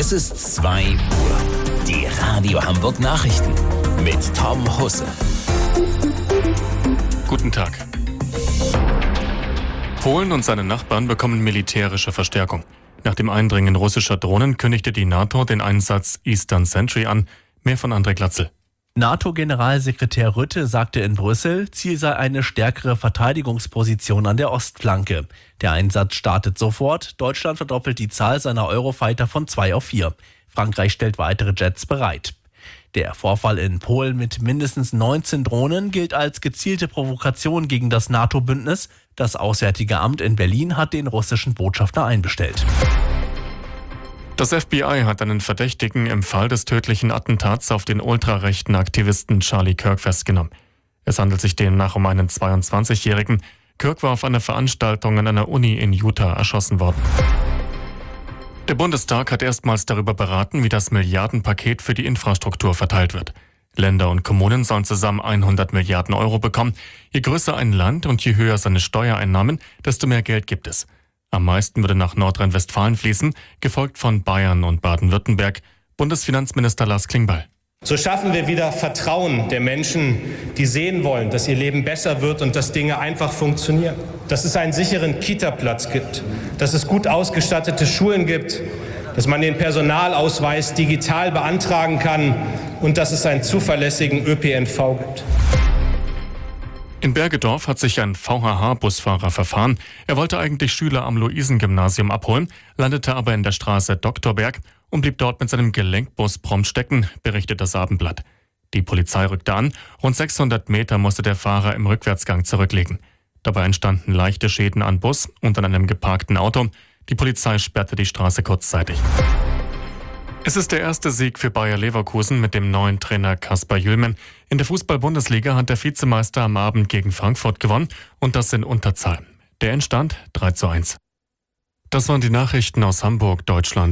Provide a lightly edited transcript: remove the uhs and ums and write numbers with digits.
Es ist 2 Uhr. Die Radio Hamburg Nachrichten mit Tom Husse. Guten Tag. Polen und seine Nachbarn bekommen militärische Verstärkung. Nach dem Eindringen russischer Drohnen kündigte die NATO den Einsatz Eastern Sentry an. Mehr von André Glatzel. NATO-Generalsekretär Rutte sagte in Brüssel, Ziel sei eine stärkere Verteidigungsposition an der Ostflanke. Der Einsatz startet sofort. Deutschland verdoppelt die Zahl seiner Eurofighter von 2 auf 4. Frankreich stellt weitere Jets bereit. Der Vorfall in Polen mit mindestens 19 Drohnen gilt als gezielte Provokation gegen das NATO-Bündnis. Das Auswärtige Amt in Berlin hat den russischen Botschafter einbestellt. Das FBI hat einen Verdächtigen im Fall des tödlichen Attentats auf den ultrarechten Aktivisten Charlie Kirk festgenommen. Es handelt sich demnach um einen 22-Jährigen. Kirk war auf einer Veranstaltung an einer Uni in Utah erschossen worden. Der Bundestag hat erstmals darüber beraten, wie das Milliardenpaket für die Infrastruktur verteilt wird. Länder und Kommunen sollen zusammen 100 Milliarden Euro bekommen. Je größer ein Land und je höher seine Steuereinnahmen, desto mehr Geld gibt es. Am meisten würde nach Nordrhein-Westfalen fließen, gefolgt von Bayern und Baden-Württemberg. Bundesfinanzminister Lars Klingbeil. So schaffen wir wieder Vertrauen der Menschen, die sehen wollen, dass ihr Leben besser wird und dass Dinge einfach funktionieren. Dass es einen sicheren Kita-Platz gibt, dass es gut ausgestattete Schulen gibt, dass man den Personalausweis digital beantragen kann und dass es einen zuverlässigen ÖPNV gibt. In Bergedorf hat sich ein VHH-Busfahrer verfahren. Er wollte eigentlich Schüler am Luisengymnasium abholen, landete aber in der Straße Doktorberg und blieb dort mit seinem Gelenkbus prompt stecken, berichtet das Abendblatt. Die Polizei rückte an. Rund 600 Meter musste der Fahrer im Rückwärtsgang zurücklegen. Dabei entstanden leichte Schäden an Bus und an einem geparkten Auto. Die Polizei sperrte die Straße kurzzeitig. Es ist der erste Sieg für Bayer Leverkusen mit dem neuen Trainer Kasper Jüllmann. In der Fußball-Bundesliga hat der Vizemeister am Abend gegen Frankfurt gewonnen und das in Unterzahl. Der Endstand 3:1. Das waren die Nachrichten aus Hamburg, Deutschland.